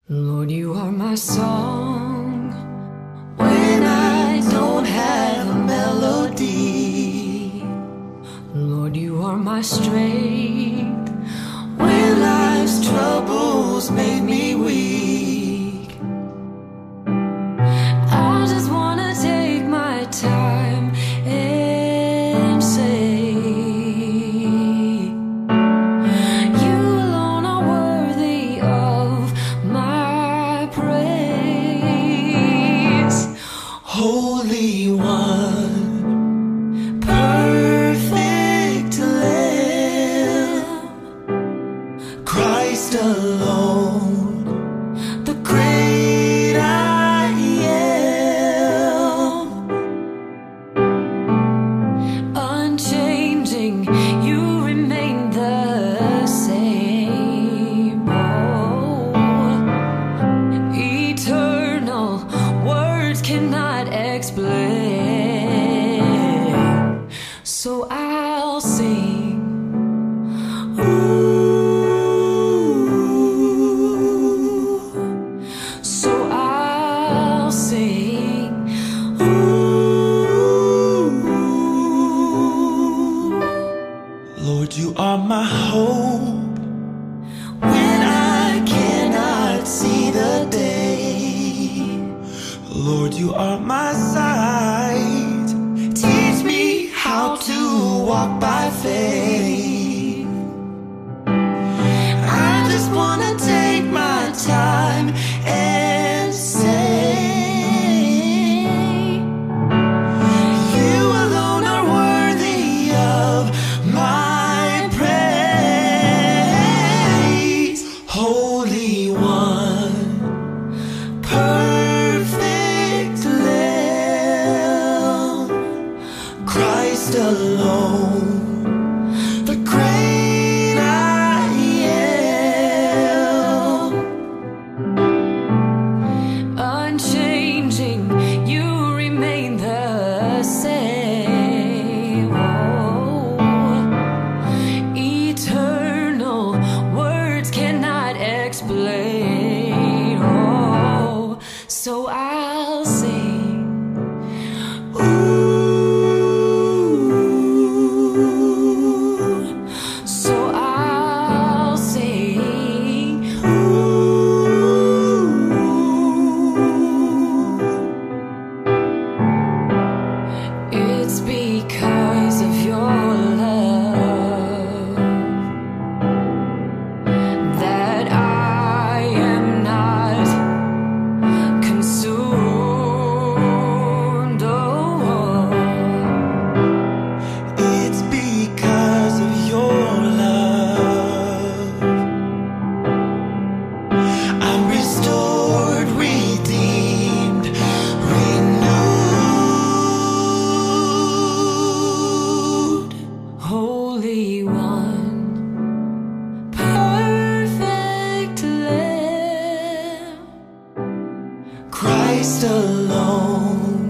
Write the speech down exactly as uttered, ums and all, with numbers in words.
Lord, you are my song when I don't have a melody. Lord, you are my strength when life's troubles make me weak. I just wanna take my time and say, you alone are worthy of my praise. Holy One, perfect Lamb, Christ alone, the great I am. Unchanging, you remain the same. Oh, eternal, words cannot explain. So I'll sing. Ooh. So I'll sing. Ooh. Lord, you are my hope When I cannot see the day, Lord, you are my sight. teach me how to walk by faith. I just wanna take my time and say, you alone are worthy of my praise. Holy One, perfect Lamb, Christ alone, the great I am. Unchanging, you remain the same. Oh, eternal, words cannot explain. Oh, so I'll sing. Ooh, so I'll sing. Ooh, it's because of your love that I am not consumed. Oh, It's because of your love I'm restored, redeemed, renewed. Holy One, perfect Lamb, Christ alone,